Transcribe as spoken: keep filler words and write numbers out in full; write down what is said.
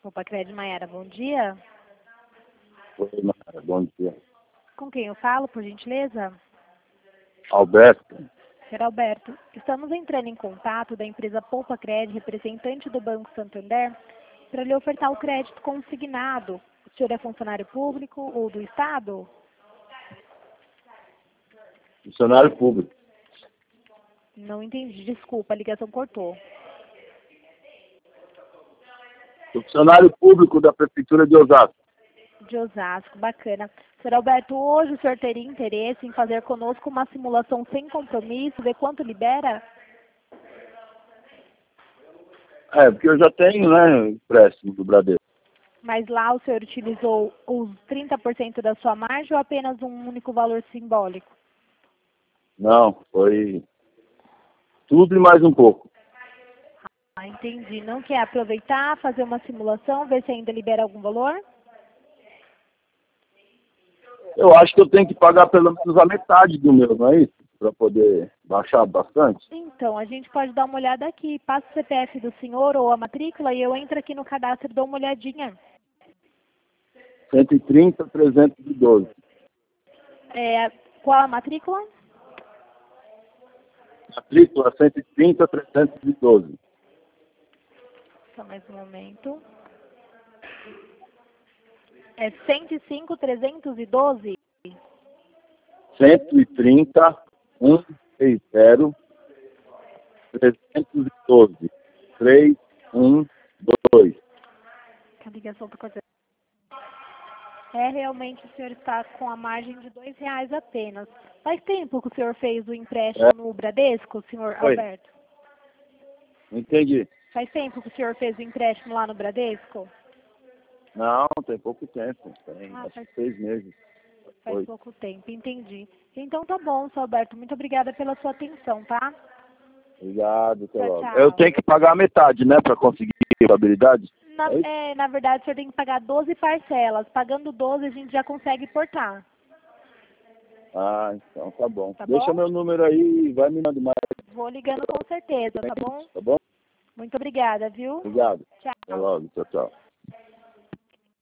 Poupa-Cred, Maiara, bom dia. Oi, Mara, bom dia. Com quem eu falo, por gentileza? Alberto. Senhor Alberto, estamos entrando em contato da empresa Poupa-Cred, representante do Banco Santander, para lhe ofertar o crédito consignado. O senhor é funcionário público ou do Estado? Funcionário público. Não entendi, desculpa, a ligação cortou. Sou funcionário público da Prefeitura de Osasco. De Osasco, bacana. Senhor Alberto, hoje o senhor teria interesse em fazer conosco uma simulação sem compromisso, ver quanto libera? É, porque eu já tenho, né, empréstimo do Bradesco. Mas lá o senhor utilizou os trinta por cento da sua margem ou apenas um único valor simbólico? Não, foi tudo e mais um pouco. Ah, entendi. Não quer aproveitar, fazer uma simulação, ver se ainda libera algum valor? Eu acho que eu tenho que pagar pelo menos a metade do meu, não é isso? Para poder baixar bastante. Então, a gente pode dar uma olhada aqui. Passa o C P F do senhor ou a matrícula e eu entro aqui no cadastro e dou uma olhadinha. cento e trinta, trezentos e doze. É, qual a matrícula? Matrícula cento e trinta, trezentos e doze. Só mais um momento. É cento e cinco, trezentos e doze? cento e trinta, cento e sessenta, trezentos e doze. três um dois. A ligação está cortando. É, realmente o senhor está com a margem de dois reais apenas. Faz tempo que o senhor fez o empréstimo É. no Bradesco, senhor Oi. Alberto? Entendi. Faz tempo que o senhor fez o empréstimo lá no Bradesco? Não, tem pouco tempo. Tem Ah, acho faz, que seis meses. faz Foi. pouco tempo, entendi. Então tá bom, senhor Alberto. Muito obrigada pela sua atenção, tá? Obrigado, até Tchau, logo. tchau. Eu tenho que pagar a metade, né, para conseguir a habilidade? Na, É isso? é, na verdade, o senhor tem que pagar doze parcelas. Pagando doze, a gente já consegue portar. Ah, então tá bom. Tá Deixa bom? meu número aí e vai me mandar mais. Vou ligando com certeza, tá bom? Tá bom? Muito obrigada, viu? Obrigado. Tchau. Até logo. Tchau, tchau.